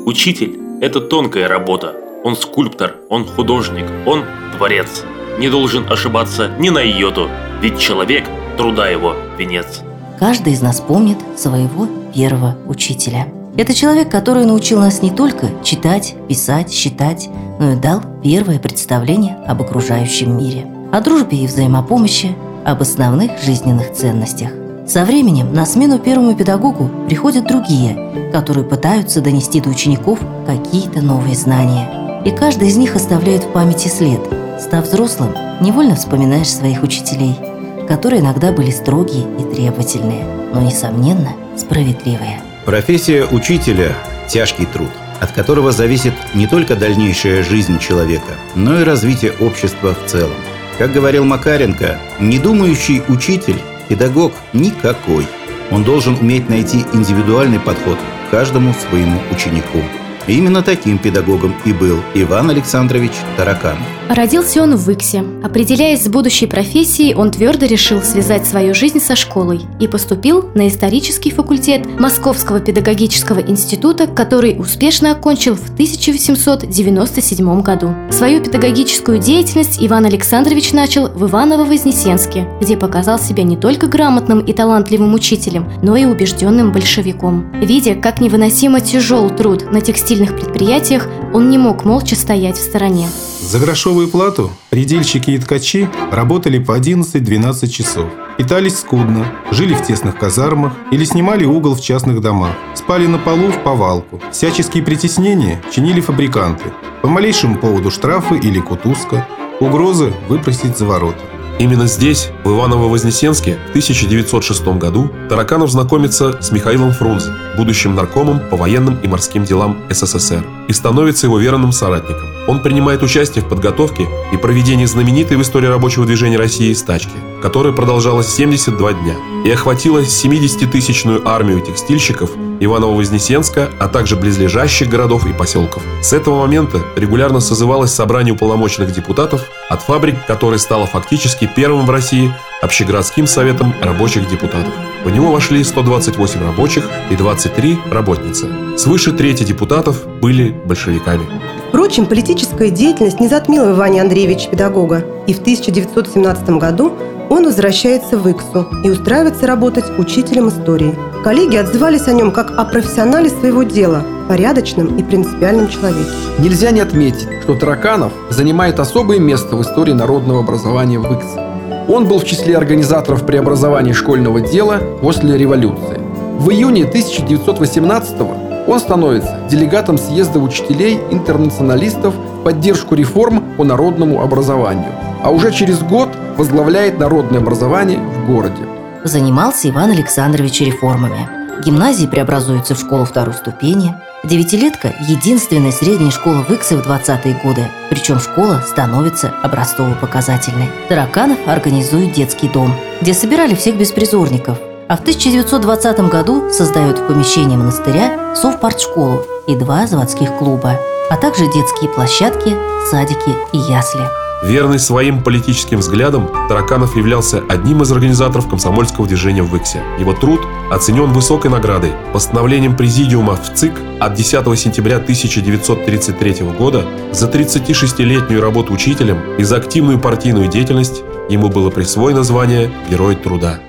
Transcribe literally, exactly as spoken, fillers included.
Учитель – это тонкая работа. Он скульптор, он художник, он творец. Не должен ошибаться ни на йоту, ведь человек – труда его венец. Каждый из нас помнит своего первого учителя. Это человек, который научил нас не только читать, писать, считать, но и дал первое представление об окружающем мире, о дружбе и взаимопомощи, об основных жизненных ценностях. Со временем на смену первому педагогу приходят другие, которые пытаются донести до учеников какие-то новые знания. И каждый из них оставляет в памяти след. Став взрослым, невольно вспоминаешь своих учителей, которые иногда были строгие и требовательные, но, несомненно, справедливые. Профессия учителя – тяжкий труд, от которого зависит не только дальнейшая жизнь человека, но и развитие общества в целом. Как говорил Макаренко, недумающий учитель – педагог никакой. Он должен уметь найти индивидуальный подход к каждому своему ученику. И именно таким педагогом и был Иван Александрович Тараканов. Родился он в Иксе. Определяясь с будущей профессией, он твердо решил связать свою жизнь со школой и поступил на исторический факультет Московского педагогического института, который успешно окончил в тысяча восемьсот девяносто седьмом году. Свою педагогическую деятельность Иван Александрович начал в Иваново-Вознесенске, где показал себя не только грамотным и талантливым учителем, но и убежденным большевиком. Видя, как невыносимо тяжел труд на текстильных предприятиях, он не мог молча стоять в стороне. За грошовую плату предельщики и ткачи работали по одиннадцать-двенадцать часов. Питались скудно, жили в тесных казармах или снимали угол в частных домах. Спали на полу в повалку. Всяческие притеснения чинили фабриканты. По малейшему поводу штрафы или кутузка, угрозы выпросить за ворота. Именно здесь, в Иваново-Вознесенске, в тысяча девятьсот шестом году Тараканов знакомится с Михаилом Фрунзе, будущим наркомом по военным и морским делам СССР, и становится его верным соратником. Он принимает участие в подготовке и проведении знаменитой в истории рабочего движения России стачки, которая продолжалась семьдесят два дня и охватила семидесятитысячную армию текстильщиков Иваново-Вознесенска, а также близлежащих городов и поселков. С этого момента регулярно созывалось собрание уполномоченных депутатов от фабрик, которая стала фактически первым в России общегородским советом рабочих депутатов. В него вошли сто двадцать восемь рабочих и двадцать три работницы. Свыше трети депутатов были большевиками. Впрочем, политическая деятельность не затмила Ивана Андреевича педагога, и в тысяча девятьсот семнадцатом году он возвращается в Иксу и устраивается работать учителем истории. Коллеги отзывались о нем как о профессионале своего дела, порядочном и принципиальном человеке. Нельзя не отметить, что Тараканов занимает особое место в истории народного образования в Иксе. Он был в числе организаторов преобразования школьного дела после революции. В июне тысяча девятьсот восемнадцатого он становится делегатом съезда учителей-интернационалистов в поддержку реформ по народному образованию, а уже через год возглавляет народное образование в городе. Занимался Иван Александрович реформами. Гимназии преобразуются в школу второй ступени. Девятилетка – единственная средняя школа в Иксе в двадцатые годы. Причем школа становится образцово-показательной. Тараканов организует детский дом, где собирали всех беспризорников. А в тысяча девятьсот двадцатом году создают в помещении монастыря совпартшколу и два заводских клуба, а также детские площадки, садики и ясли. Верный своим политическим взглядам, Тараканов являлся одним из организаторов комсомольского движения в Иксе. Его труд оценен высокой наградой. Постановлением Президиума в ЦИК от десятого сентября тысяча девятьсот тридцать третьего года за тридцатишестилетнюю работу учителем и за активную партийную деятельность ему было присвоено звание Герой труда.